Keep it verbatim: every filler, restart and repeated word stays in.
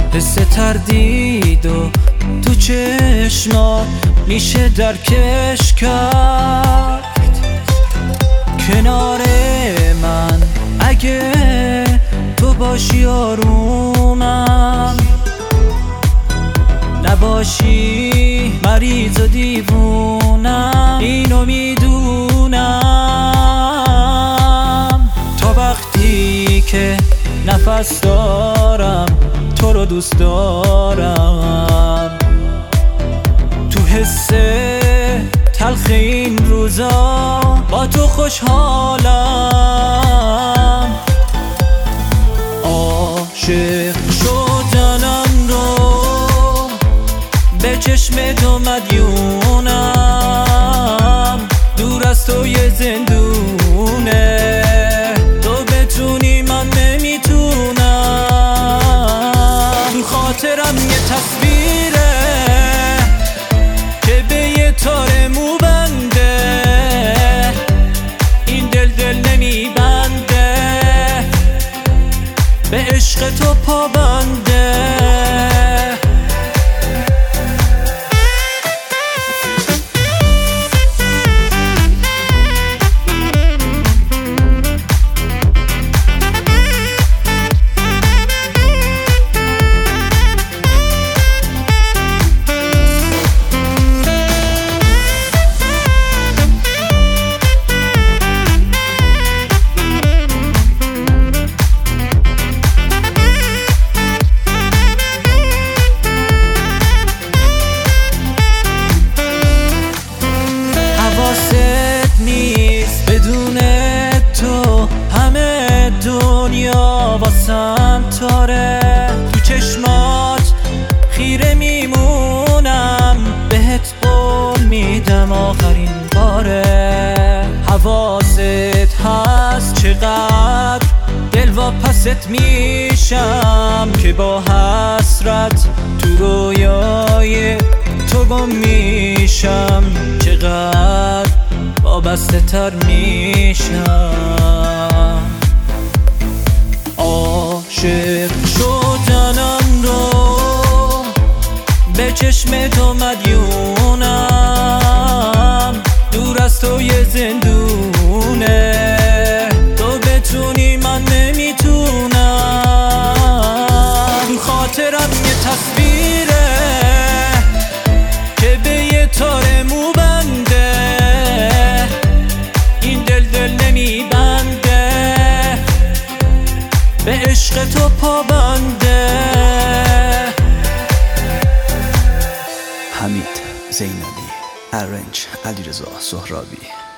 حس تردید و تو چشمات میشه درکش کرد. کنار من اگه تو باشی آرومم، نباشی مریض و دیوونم، اینو میدونم. تا وقتی که نفس دارم تو رو دوست دارم. تو حس تلخ این روزا با تو خوشحالم. عاشق شدنم رو به چشم تو مدیونم. دور از تو یه زندونه، تو بتونی من نمیتونم. تو خاطرم یه تصویره که به یه تار مو بنده، این دل دل نمیبنده، به عشق تو پابنده. دنیا واسم تاره، تو چشمات خیره میمونم، بهت قول میدم آخرین باره. حواست هست چقدر دل واپست میشم که با حسرت تو رویای تو گم میشم، چقدر وابسته تر میشم. عاشق شدنم رو به چشم تو مدیونم. دور از تو یه زندونه، تو بتونی من نمیتونم. تو خاطرم یه تصویره که به یه تار مو بنده، این دل دل نمیبنده، به عشق تو پابنده. حمید زینالی، ارنج علیرضا سهرابی.